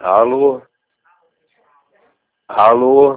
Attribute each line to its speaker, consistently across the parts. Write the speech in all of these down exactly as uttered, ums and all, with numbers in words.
Speaker 1: Alô? Alô?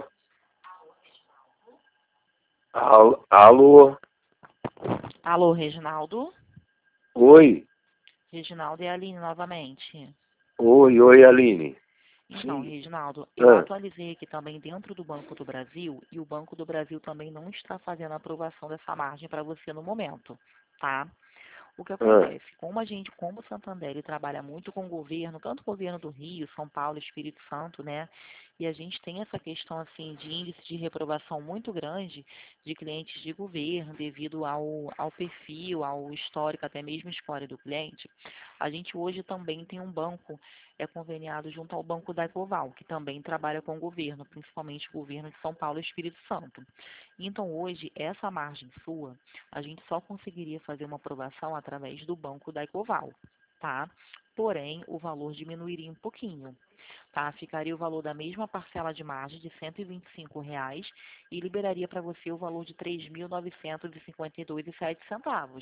Speaker 1: Alô? Alô?
Speaker 2: Alô, Reginaldo?
Speaker 1: Oi?
Speaker 2: Reginaldo e a Aline novamente.
Speaker 1: Oi, oi, Aline.
Speaker 2: Então,
Speaker 1: Sim.
Speaker 2: Reginaldo, eu
Speaker 1: Ah,
Speaker 2: atualizei aqui também dentro do Banco do Brasil e o Banco do Brasil também não está fazendo a aprovação dessa margem para você no momento, tá? O que
Speaker 1: ah,
Speaker 2: acontece? Como a gente, como o Santander, ele trabalha muito com o governo, tanto o governo do Rio, São Paulo, Espírito Santo, né? E a gente tem essa questão, assim, de índice de reprovação muito grande de clientes de governo, devido ao, ao perfil, ao histórico, até mesmo história do cliente. A gente hoje também tem um banco é conveniado junto ao Banco da Ecoval, que também trabalha com o governo, principalmente o governo de São Paulo e Espírito Santo. Então, hoje, essa margem sua, a gente só conseguiria fazer uma aprovação através do Banco da Ecoval, tá? Porém, o valor diminuiria um pouquinho, tá? Ficaria o valor da mesma parcela de margem de cento e vinte e cinco reais e liberaria para você o valor de três mil novecentos e cinquenta e dois reais e sete centavos.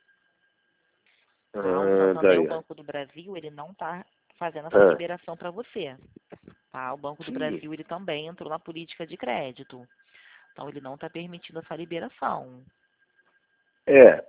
Speaker 2: Tá? O
Speaker 1: ah,
Speaker 2: Santander, o
Speaker 1: daí.
Speaker 2: Banco do Brasil, ele não está fazendo essa
Speaker 1: Ah,
Speaker 2: liberação para você. Tá? O Banco do
Speaker 1: sim.
Speaker 2: Brasil, ele também entrou na política de crédito. Então, ele não está permitindo essa liberação.
Speaker 1: É.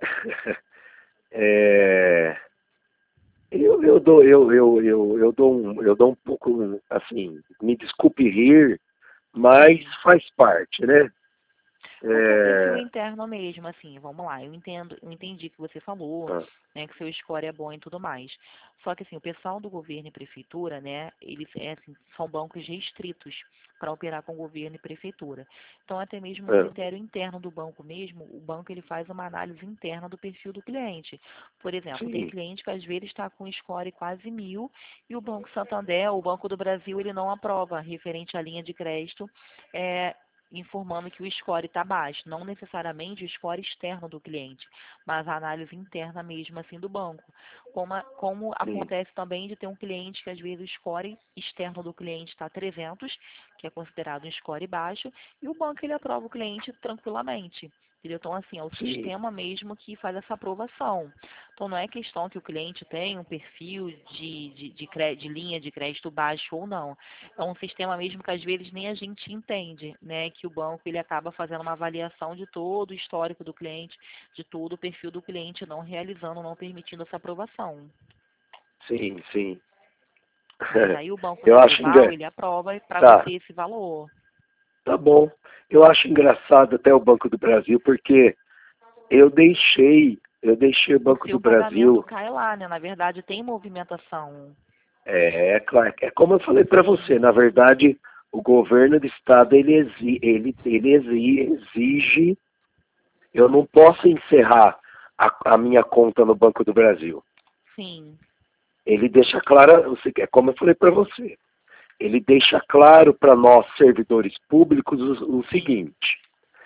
Speaker 1: É. Eu, eu dou, eu, eu, eu, eu dou um, eu dou um pouco, assim, me desculpe rir, mas
Speaker 2: Sim.
Speaker 1: faz parte, né?
Speaker 2: Porque é o perfil
Speaker 1: É,
Speaker 2: interno mesmo, assim, vamos lá, eu entendo, eu entendi que você falou,
Speaker 1: ah,
Speaker 2: né, que seu score é bom e tudo mais. Só que assim, o pessoal do governo e prefeitura, né, eles é, assim, são bancos restritos para operar com governo e prefeitura. Então, até mesmo um
Speaker 1: ah,
Speaker 2: critério interno do banco mesmo, o banco ele faz uma análise interna do perfil do cliente. Por exemplo, tem
Speaker 1: sim,
Speaker 2: cliente que às vezes está com score quase mil e o Banco Santander, o Banco do Brasil, ele não aprova referente à linha de crédito, é, informando que o score está baixo, não necessariamente o score externo do cliente, mas a análise interna mesmo assim do banco. Como, a- como
Speaker 1: sim,
Speaker 2: acontece também de ter um cliente que às vezes o score externo do cliente está trezentos, que é considerado um score baixo, e o banco ele aprova o cliente tranquilamente. Entendeu? Então, assim, é o
Speaker 1: sim,
Speaker 2: sistema mesmo que faz essa aprovação. Então, não é questão que o cliente tem um perfil de, de, de, cre- de linha de crédito baixo ou não. É um sistema mesmo que às vezes nem a gente entende, né? Que o banco ele acaba fazendo uma avaliação de todo o histórico do cliente, de todo o perfil do cliente, não realizando, não permitindo essa aprovação.
Speaker 1: sim, sim.
Speaker 2: Mas aí o Banco da
Speaker 1: Eu acho
Speaker 2: Ecoval,
Speaker 1: engra...
Speaker 2: ele aprova para
Speaker 1: Tá,
Speaker 2: você esse valor.
Speaker 1: tá bom. Eu acho engraçado até o Banco do Brasil, porque eu deixei, eu deixei o
Speaker 2: O
Speaker 1: Banco do
Speaker 2: seu pagamento
Speaker 1: Brasil,
Speaker 2: cai lá, né? Na verdade, tem movimentação.
Speaker 1: é, é claro, é como eu falei para você,
Speaker 2: Sim,
Speaker 1: na verdade, o governo do estado, ele, exi, ele, ele exi, exige, eu não posso encerrar a, a minha conta no Banco do Brasil.
Speaker 2: sim,
Speaker 1: Ele deixa claro, é como eu falei para você, ele deixa claro para nós, servidores públicos, o, o
Speaker 2: sim.
Speaker 1: seguinte: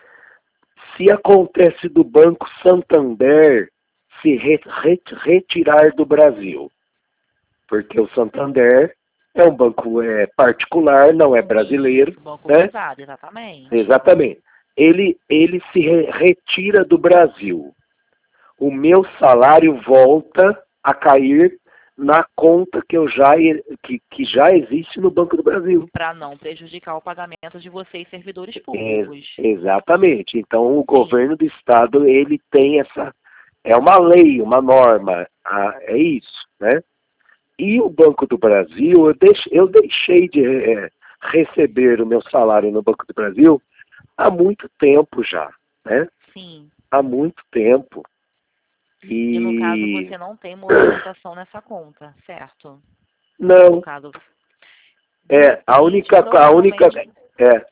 Speaker 1: se acontece do Banco Santander se re, re, retirar do Brasil, porque o Santander é um banco é, particular, não é brasileiro,
Speaker 2: Isso, banco
Speaker 1: né?
Speaker 2: privado, exatamente.
Speaker 1: Exatamente. Ele, ele se re, retira do Brasil. O meu salário volta a cair na conta que, eu já, que, que já existe no Banco do Brasil.
Speaker 2: Para não prejudicar o pagamento de vocês, servidores
Speaker 1: É,
Speaker 2: públicos.
Speaker 1: exatamente. Então, o
Speaker 2: Sim,
Speaker 1: governo do estado, ele tem essa, é uma lei, uma norma, ah, é isso, né? E o Banco do Brasil, eu, deix, eu deixei de é, receber o meu salário no Banco do Brasil há muito tempo já, né?
Speaker 2: sim.
Speaker 1: Há muito tempo.
Speaker 2: E no caso
Speaker 1: E
Speaker 2: você não tem movimentação nessa conta, certo? No
Speaker 1: não,
Speaker 2: caso, de
Speaker 1: é a
Speaker 2: repente,
Speaker 1: única, a única,
Speaker 2: provavelmente,
Speaker 1: é,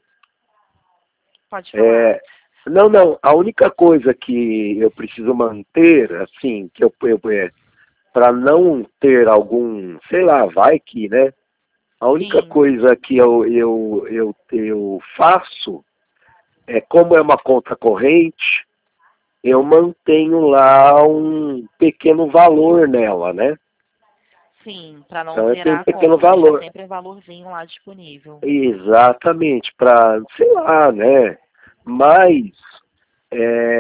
Speaker 2: pode falar.
Speaker 1: é, não, não, a única coisa que eu preciso manter, assim, que eu, eu é, para não ter algum, sei lá, vai que, né? A única
Speaker 2: Sim,
Speaker 1: coisa que eu, eu, eu, eu faço é, como é uma conta corrente, eu mantenho lá um pequeno valor nela, né?
Speaker 2: sim, para não
Speaker 1: Então eu tenho um
Speaker 2: zerar a
Speaker 1: pequeno
Speaker 2: conta, deixar
Speaker 1: valor.
Speaker 2: sempre um valorzinho lá disponível.
Speaker 1: Exatamente, para, sei lá, né? Mas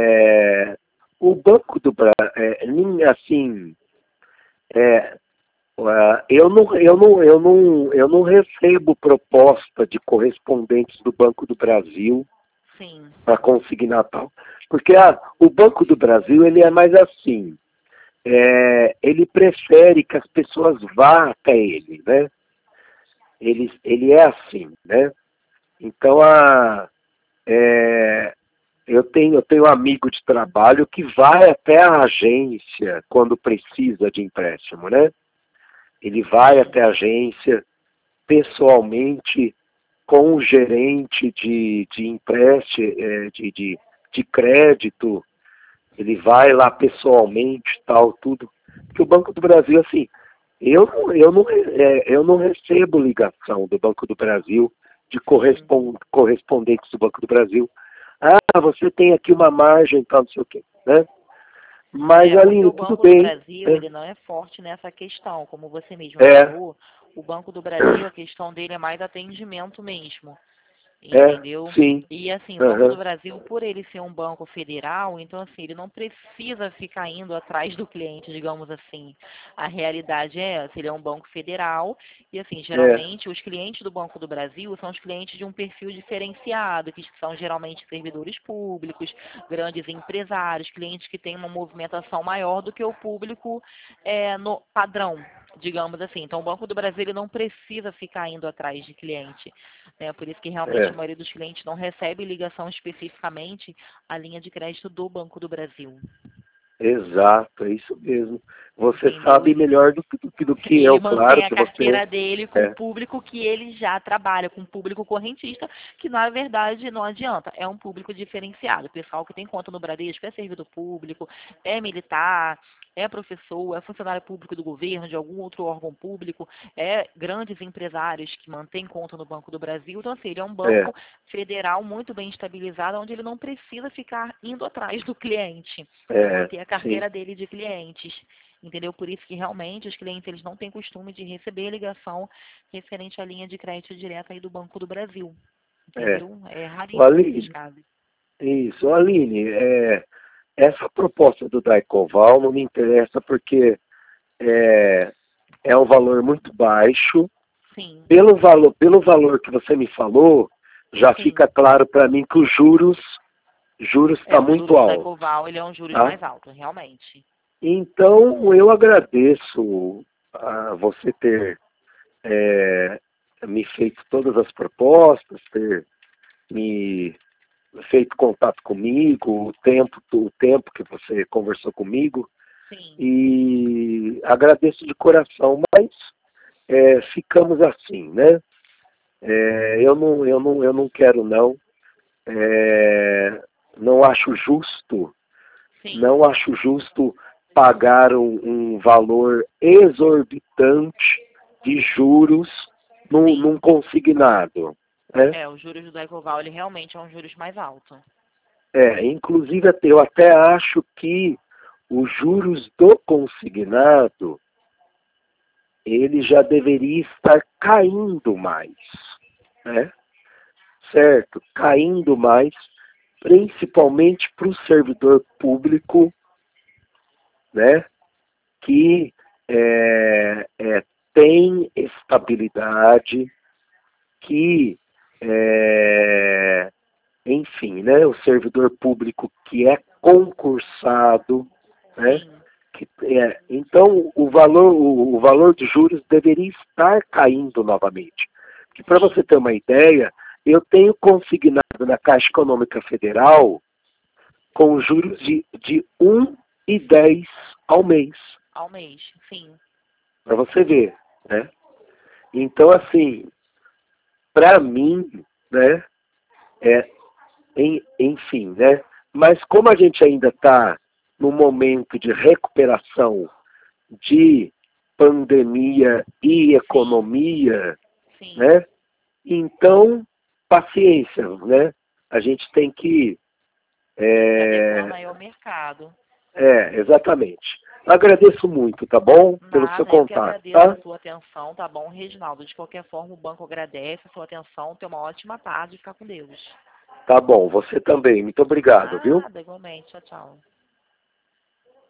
Speaker 1: é, o Banco do Brasil, é, assim, é, Uh, eu, não, eu, não, eu, não, eu não recebo proposta de correspondentes do Banco do Brasil para consignatal. Porque ah, o Banco do Brasil ele é mais assim, é, ele prefere que as pessoas vá até ele, né? Ele, ele é assim, né? Então, a, é, eu, tenho, eu tenho um amigo de trabalho que vai até a agência quando precisa de empréstimo, né? Ele vai até a agência pessoalmente com o gerente de, de empréstimo, de, de, de crédito, ele vai lá pessoalmente, tal, tudo. Porque o Banco do Brasil, assim, eu, eu, não, é, eu não recebo ligação do Banco do Brasil, de correspond, correspondentes do Banco do Brasil. Ah, você tem aqui uma margem, tal, não sei o quê, né? Mas,
Speaker 2: é,
Speaker 1: Aline,
Speaker 2: o
Speaker 1: tudo
Speaker 2: Banco do
Speaker 1: bem.
Speaker 2: Brasil,
Speaker 1: É.
Speaker 2: ele não é forte nessa questão, como você mesmo
Speaker 1: É.
Speaker 2: falou, o Banco do Brasil, a questão dele é mais atendimento mesmo.
Speaker 1: É,
Speaker 2: Entendeu?
Speaker 1: sim.
Speaker 2: E assim, o Banco
Speaker 1: Uhum.
Speaker 2: do Brasil, por ele ser um banco federal, então assim, ele não precisa ficar indo atrás do cliente, digamos assim. A realidade é essa, ele é um banco federal e assim, geralmente
Speaker 1: É.
Speaker 2: os clientes do Banco do Brasil são os clientes de um perfil diferenciado, que são geralmente servidores públicos, grandes empresários, clientes que têm uma movimentação maior do que o público é, no padrão, digamos assim. Então o Banco do Brasil ele não precisa ficar indo atrás de cliente. É por isso que realmente
Speaker 1: É.
Speaker 2: a maioria dos clientes não recebe ligação especificamente à linha de crédito do Banco do Brasil.
Speaker 1: Exato, é isso mesmo. Você
Speaker 2: Entendeu?
Speaker 1: sabe melhor do, do, do que
Speaker 2: Ele
Speaker 1: eu, claro
Speaker 2: mantém a
Speaker 1: que você
Speaker 2: carteira dele com o
Speaker 1: é.
Speaker 2: público que ele já trabalha, com o público correntista, que na verdade não adianta, é um público diferenciado. O pessoal que tem conta no Bradesco é servidor público, é militar, é professor, é funcionário público do governo, de algum outro órgão público, é grandes empresários que mantêm conta no Banco do Brasil. Então, assim, ele é um
Speaker 1: É.
Speaker 2: banco federal muito bem estabilizado, onde ele não precisa ficar indo atrás do cliente para
Speaker 1: É.
Speaker 2: manter a
Speaker 1: Sim.
Speaker 2: carteira dele de clientes. Entendeu? Por isso que realmente os clientes eles não têm costume de receber ligação referente à linha de crédito direta aí do Banco do Brasil.
Speaker 1: É.
Speaker 2: Entendeu? É
Speaker 1: O
Speaker 2: raríssimo esses
Speaker 1: Aline,
Speaker 2: casos.
Speaker 1: isso, Aline, é, essa proposta do Daicoval não me interessa porque é, é um valor muito baixo.
Speaker 2: Sim.
Speaker 1: Pelo valor, pelo valor que você me falou, já
Speaker 2: Sim.
Speaker 1: fica claro para mim que os juros juros está
Speaker 2: É, o
Speaker 1: muito
Speaker 2: juros do
Speaker 1: alto.
Speaker 2: Daicoval, ele é um juros
Speaker 1: Tá?
Speaker 2: mais alto, realmente.
Speaker 1: Então, eu agradeço a você ter é, me feito todas as propostas, ter me feito contato comigo, o tempo, o tempo que você conversou comigo,
Speaker 2: Sim.
Speaker 1: e agradeço de coração, mas é, ficamos assim, né? É, eu, não, eu, não, eu não quero não, é, não acho justo,
Speaker 2: Sim.
Speaker 1: não acho justo pagar um, um valor exorbitante de juros num, num consignado. Né?
Speaker 2: É, o juros do Daicoval, ele realmente é um juros mais alto.
Speaker 1: É, inclusive eu até acho que os juros do consignado ele já deveria estar caindo mais, né? Certo? Caindo mais, principalmente para o servidor público, né? Que é, é, tem estabilidade, que, é, enfim, né, o servidor público que é concursado, né, que, é, então o valor, o, o valor dos juros deveria estar caindo novamente. Porque para você ter uma ideia, eu tenho consignado na Caixa Econômica Federal com juros de, de um vírgula dez ao mês.
Speaker 2: Ao mês, sim.
Speaker 1: Para você ver, né? Então, assim, para mim, né, é, em, enfim, né? Mas como a gente ainda está no momento de recuperação de pandemia e economia,
Speaker 2: Sim.
Speaker 1: né? Então, paciência, né? A gente tem que...
Speaker 2: Se adequando
Speaker 1: É,
Speaker 2: aí ao mercado.
Speaker 1: é exatamente. Agradeço muito, tá bom? Pelo seu
Speaker 2: Nada, eu que
Speaker 1: contato,
Speaker 2: agradeço a
Speaker 1: tá?
Speaker 2: sua atenção, tá bom, Reginaldo? De qualquer forma, o banco agradece a sua atenção. Tenha uma ótima tarde e fica com Deus.
Speaker 1: Tá bom, você também. Muito obrigado, viu?
Speaker 2: Nada, igualmente. Tchau, tchau.